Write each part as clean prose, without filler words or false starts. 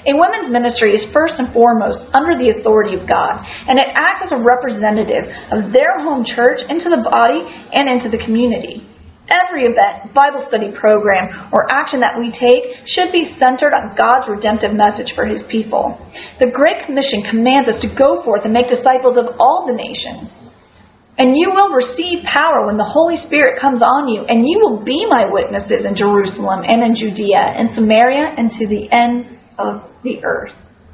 A women's ministry is first and foremost under the authority of God, and it acts as a representative of their home church into the body and into the community. Every event, Bible study program, or action that we take should be centered on God's redemptive message for His people. The Great Commission commands us to go forth and make disciples of all the nations. And you will receive power when the Holy Spirit comes on you, and you will be my witnesses in Jerusalem and in Judea and Samaria and to the ends of the earth.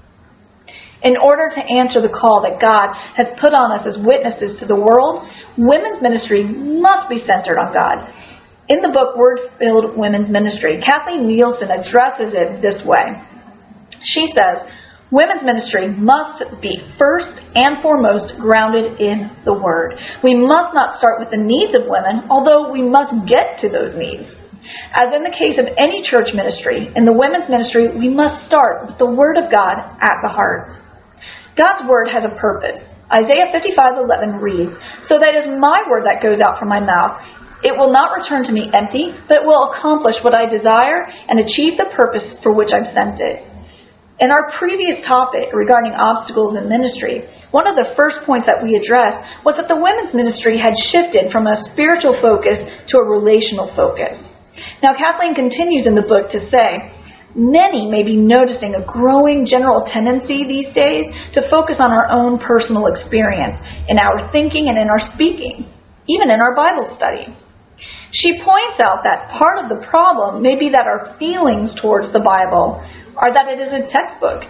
In order to answer the call that God has put on us as witnesses to the world, women's ministry must be centered on God. In the book Word-Filled Women's Ministry, Kathleen Nielsen addresses it this way. She says, women's ministry must be first and foremost grounded in the Word. We must not start with the needs of women, although we must get to those needs. As in the case of any church ministry, in the women's ministry, we must start with the Word of God at the heart. God's Word has a purpose. Isaiah 55:11 reads, "So that is my word that goes out from my mouth. It will not return to me empty, but will accomplish what I desire and achieve the purpose for which I've sent it." In our previous topic regarding obstacles in ministry, one of the first points that we addressed was that the women's ministry had shifted from a spiritual focus to a relational focus. Now, Kathleen continues in the book to say, many may be noticing a growing general tendency these days to focus on our own personal experience in our thinking and in our speaking, even in our Bible study. She points out that part of the problem may be that our feelings towards the Bible are that it is a textbook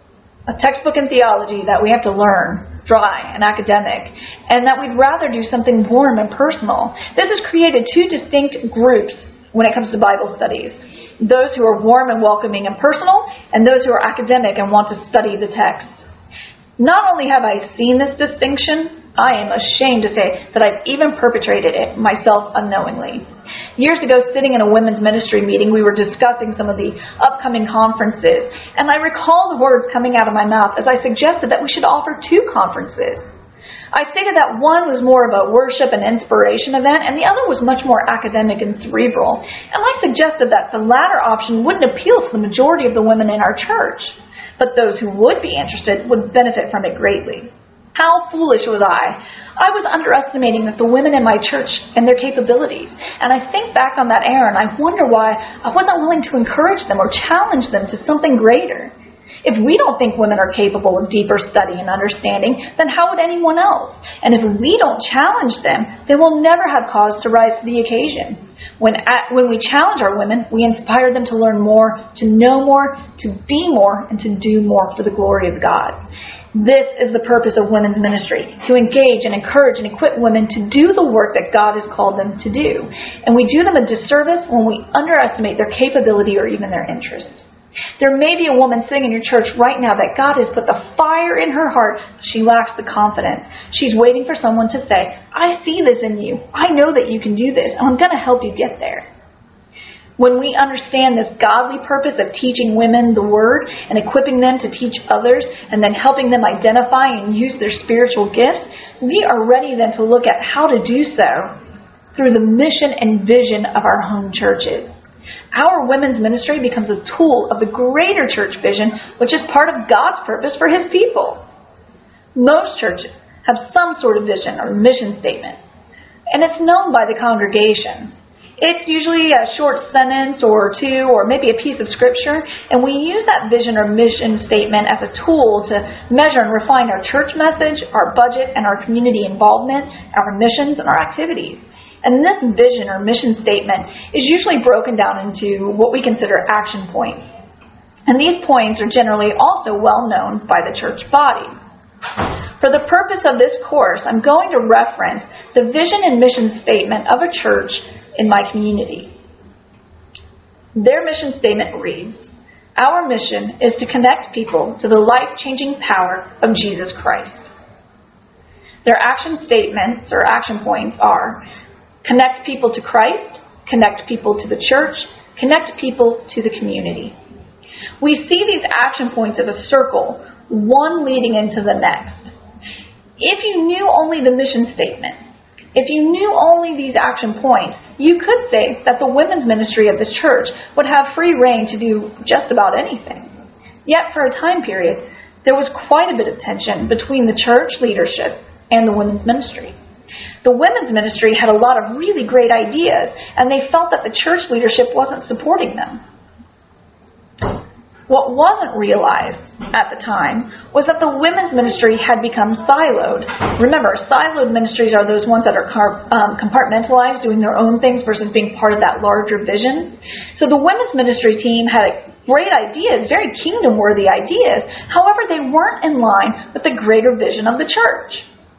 in theology that we have to learn, dry and academic, and that we'd rather do something warm and personal. This has created two distinct groups when it comes to Bible studies. Those who are warm and welcoming and personal, and those who are academic and want to study the text. Not only have I seen this distinction, I am ashamed to say that I've even perpetrated it myself unknowingly. Years ago, sitting in a women's ministry meeting, we were discussing some of the upcoming conferences, and I recall the words coming out of my mouth as I suggested that we should offer 2 conferences. I stated that one was more of a worship and inspiration event, and the other was much more academic and cerebral. And I suggested that the latter option wouldn't appeal to the majority of the women in our church, but those who would be interested would benefit from it greatly. How foolish was I? I was underestimating the women in my church and their capabilities. And I think back on that era, and I wonder why I wasn't willing to encourage them or challenge them to something greater. If we don't think women are capable of deeper study and understanding, then how would anyone else? And if we don't challenge them, then we'll never have cause to rise to the occasion. When we challenge our women, we inspire them to learn more, to know more, to be more, and to do more for the glory of God. This is the purpose of women's ministry, to engage and encourage and equip women to do the work that God has called them to do. And we do them a disservice when we underestimate their capability or even their interest. There may be a woman sitting in your church right now that God has put the fire in her heart. She lacks the confidence. She's waiting for someone to say, I see this in you. I know that you can do this, and I'm going to help you get there. When we understand this godly purpose of teaching women the Word and equipping them to teach others and then helping them identify and use their spiritual gifts, we are ready then to look at how to do so through the mission and vision of our home churches. Our women's ministry becomes a tool of the greater church vision, which is part of God's purpose for His people. Most churches have some sort of vision or mission statement, and it's known by the congregation. It's usually a short sentence or 2 or maybe a piece of scripture, and we use that vision or mission statement as a tool to measure and refine our church message, our budget, and our community involvement, our missions, and our activities. And this vision or mission statement is usually broken down into what we consider action points. And these points are generally also well known by the church body. For the purpose of this course, I'm going to reference the vision and mission statement of a church in my community. Their mission statement reads, our mission is to connect people to the life-changing power of Jesus Christ. Their action statements or action points are connect people to Christ, connect people to the church, connect people to the community. We see these action points as a circle, one leading into the next. If you knew only the mission statement, if you knew only these action points, you could say that the women's ministry of this church would have free reign to do just about anything. Yet for a time period, there was quite a bit of tension between the church leadership and the women's ministry. The women's ministry had a lot of really great ideas, and they felt that the church leadership wasn't supporting them. What wasn't realized at the time was that the women's ministry had become siloed. Remember, siloed ministries are those ones that are compartmentalized, doing their own things versus being part of that larger vision. So the women's ministry team had great ideas, very kingdom-worthy ideas. However, they weren't in line with the greater vision of the church.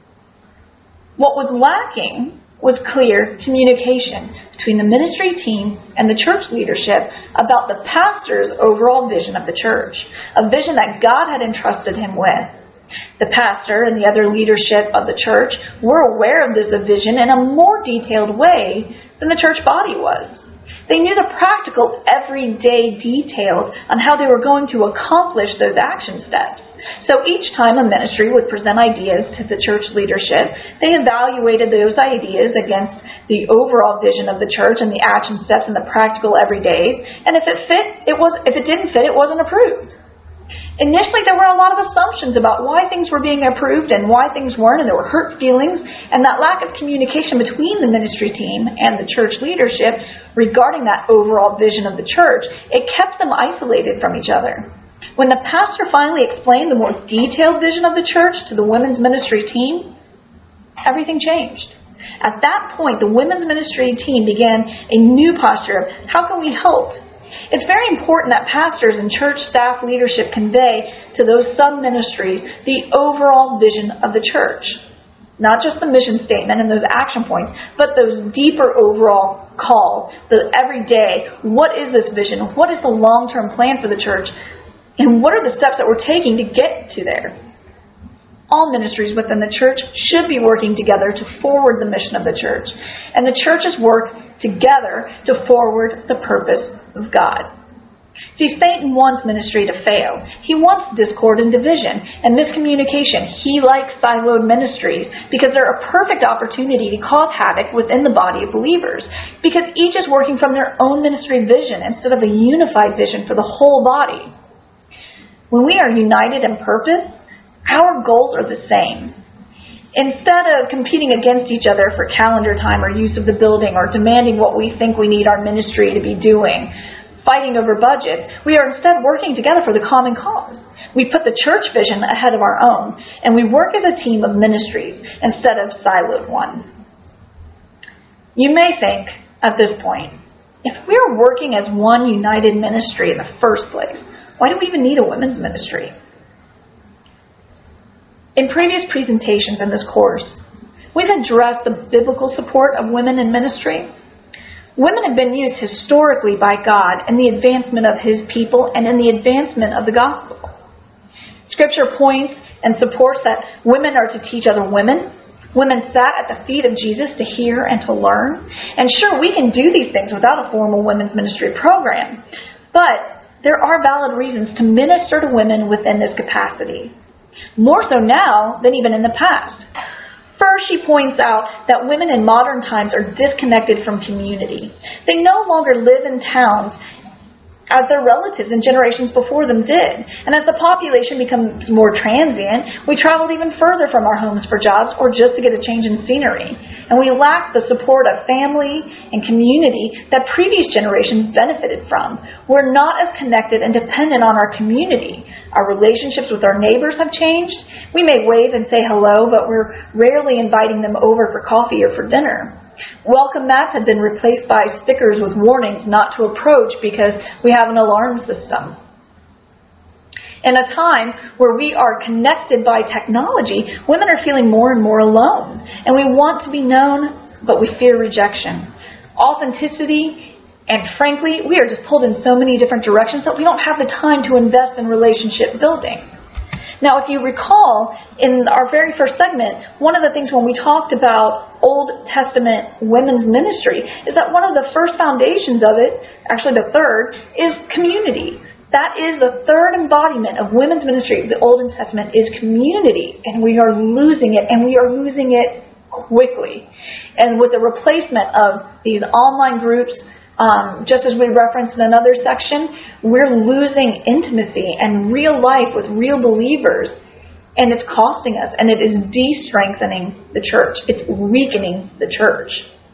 What was lacking was clear communication between the ministry team and the church leadership about the pastor's overall vision of the church, a vision that God had entrusted him with. The pastor and the other leadership of the church were aware of this vision in a more detailed way than the church body was. They knew the practical, everyday details on how they were going to accomplish those action steps. So each time a ministry would present ideas to the church leadership, they evaluated those ideas against the overall vision of the church and the action steps and the practical everydays. And if it fit, it was. If it didn't fit, it wasn't approved. Initially, there were a lot of assumptions about why things were being approved and why things weren't, and there were hurt feelings, and that lack of communication between the ministry team and the church leadership regarding that overall vision of the church, it kept them isolated from each other. When the pastor finally explained the more detailed vision of the church to the women's ministry team, everything changed. At that point, the women's ministry team began a new posture of, how can we help? It's very important that pastors and church staff leadership convey to those sub-ministries the overall vision of the church. Not just the mission statement and those action points, but those deeper overall call, the everyday, what is this vision? What is the long-term plan for the church? And what are the steps that we're taking to get to there? All ministries within the church should be working together to forward the mission of the church. And the churches work together to forward the purpose of God. See, Satan wants ministry to fail. He wants discord and division and miscommunication. He likes siloed ministries because they're a perfect opportunity to cause havoc within the body of believers, because each is working from their own ministry vision instead of a unified vision for the whole body. When we are united in purpose, our goals are the same. Instead of competing against each other for calendar time or use of the building or demanding what we think we need our ministry to be doing, fighting over budgets, we are instead working together for the common cause. We put the church vision ahead of our own, and we work as a team of ministries instead of siloed one. You may think at this point, if we are working as one united ministry in the first place, why do we even need a women's ministry? In previous presentations in this course, we've addressed the biblical support of women in ministry. Women have been used historically by God in the advancement of His people and in the advancement of the gospel. Scripture points and supports that women are to teach other women. Women sat at the feet of Jesus to hear and to learn. And sure, we can do these things without a formal women's ministry program. But there are valid reasons to minister to women within this capacity. More so now than even in the past. First, she points out that women in modern times are disconnected from community. They no longer live in towns as their relatives and generations before them did. And as the population becomes more transient, we traveled even further from our homes for jobs or just to get a change in scenery. And we lack the support of family and community that previous generations benefited from. We're not as connected and dependent on our community. Our relationships with our neighbors have changed. We may wave and say hello, but we're rarely inviting them over for coffee or for dinner. Welcome mats have been replaced by stickers with warnings not to approach because we have an alarm system. In a time where we are connected by technology, women are feeling more and more alone. And we want to be known, but we fear rejection. Authenticity, and frankly, we are just pulled in so many different directions that we don't have the time to invest in relationship building. Now, if you recall, in our very first segment, one of the things when we talked about Old Testament women's ministry is that one of the first foundations of it, actually the third, is community. That is the third embodiment of women's ministry. The Old Testament is community, and we are losing it, and we are losing it quickly. And with the replacement of these online groups, Just as we referenced in another section, we're losing intimacy and real life with real believers, and it's costing us, and it is de-strengthening the church. It's weakening the church.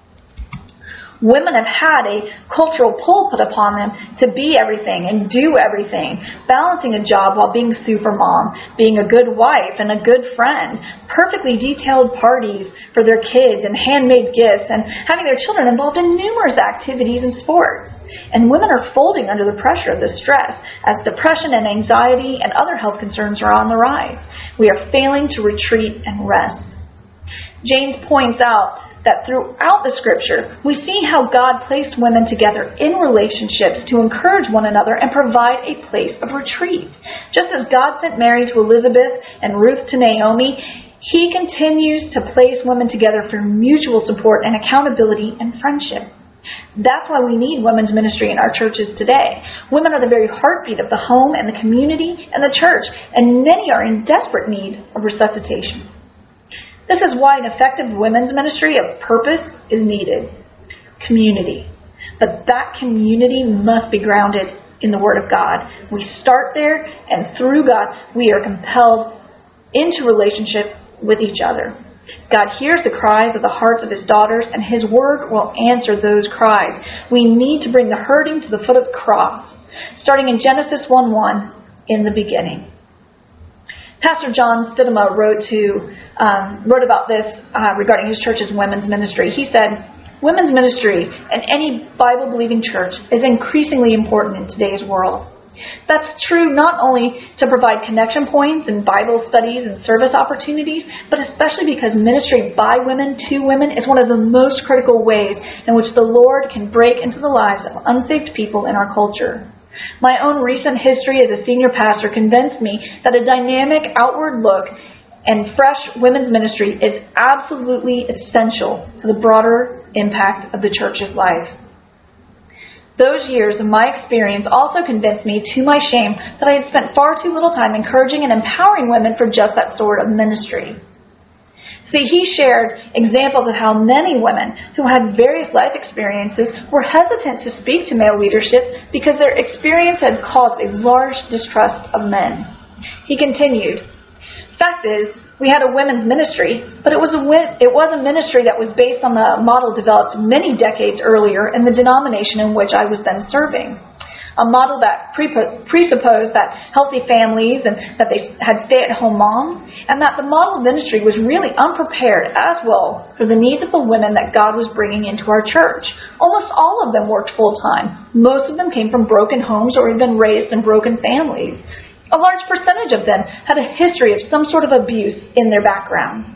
Women have had a cultural pull put upon them to be everything and do everything, balancing a job while being super mom, being a good wife and a good friend, perfectly detailed parties for their kids and handmade gifts, and having their children involved in numerous activities and sports. And women are folding under the pressure of this stress as depression and anxiety and other health concerns are on the rise. We are failing to retreat and rest. James points out that throughout the Scripture, we see how God placed women together in relationships to encourage one another and provide a place of retreat. Just as God sent Mary to Elizabeth and Ruth to Naomi, He continues to place women together for mutual support and accountability and friendship. That's why we need women's ministry in our churches today. Women are the very heartbeat of the home and the community and the church, and many are in desperate need of resuscitation. This is why an effective women's ministry of purpose is needed. Community. But that community must be grounded in the Word of God. We start there, and through God, we are compelled into relationship with each other. God hears the cries of the hearts of His daughters, and His Word will answer those cries. We need to bring the hurting to the foot of the cross. Starting in Genesis 1:1, in the beginning. Pastor John Stidema wrote about this regarding his church's women's ministry. He said, "Women's ministry in any Bible-believing church is increasingly important in today's world. That's true not only to provide connection points and Bible studies and service opportunities, but especially because ministry by women to women is one of the most critical ways in which the Lord can break into the lives of unsaved people in our culture. My own recent history as a senior pastor convinced me that a dynamic outward look and fresh women's ministry is absolutely essential to the broader impact of the church's life. Those years of my experience also convinced me, to my shame, that I had spent far too little time encouraging and empowering women for just that sort of ministry." See, he shared examples of how many women who had various life experiences were hesitant to speak to male leadership because their experience had caused a large distrust of men. He continued, "Fact is, we had a women's ministry, but it was a ministry that was based on the model developed many decades earlier in the denomination in which I was then serving. A model that presupposed that healthy families and that they had stay-at-home moms, and that the model ministry was really unprepared as well for the needs of the women that God was bringing into our church. Almost all of them worked full-time. Most of them came from broken homes or had been raised in broken families. A large percentage of them had a history of some sort of abuse in their background."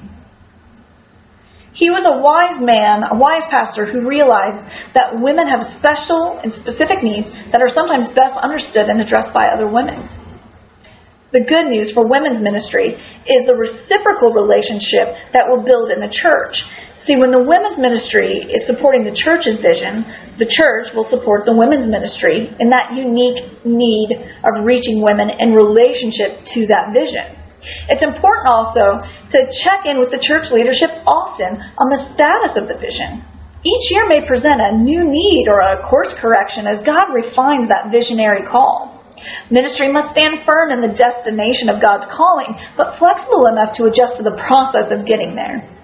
He was a wise man, a wise pastor who realized that women have special and specific needs that are sometimes best understood and addressed by other women. The good news for women's ministry is the reciprocal relationship that will build in the church. See, when the women's ministry is supporting the church's vision, the church will support the women's ministry in that unique need of reaching women in relationship to that vision. It's important also to check in with the church leadership often on the status of the vision. Each year may present a new need or a course correction as God refines that visionary call. Ministry must stand firm in the destination of God's calling, but flexible enough to adjust to the process of getting there.